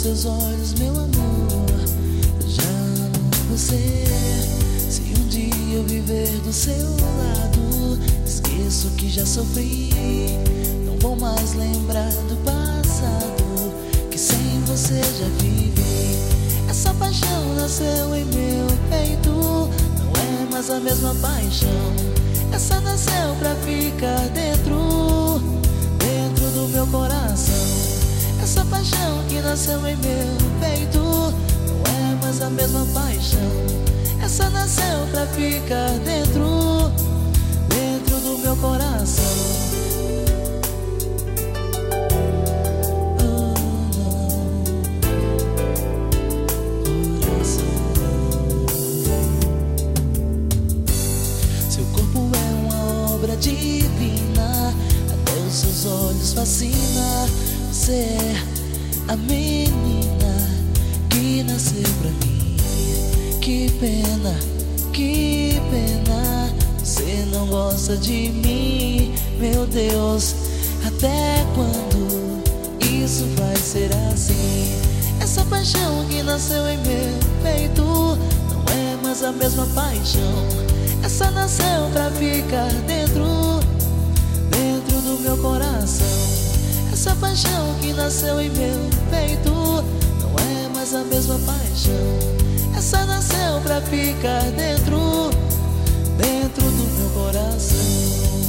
teus olhos, meu amor, eu já amo você. Se um dia eu viver do seu lado, esqueço que já sofri. Não vou mais lembrar do passado, que sem você já vivi. Essa paixão nasceu em meu peito, não é mais a mesma paixão. Essa nasceu pra ficar dentro do meu coração. Essa paixão que nasceu em meu peito não é mais a mesma paixão. Essa nasceu pra ficar dentro do meu coração. Seu corpo é uma obra divina, até os seus olhos fascina. Você é a menina que nasceu pra mim. Que pena, você não gosta de mim. Meu Deus, até quando isso vai ser assim? Essa paixão que nasceu em meu peito não é mais a mesma paixão. Essa nasceu pra ficar dentro do meu coração. Essa paixão que nasceu em meu peito não é mais a mesma paixão. Essa nasceu pra ficar dentro do meu coração.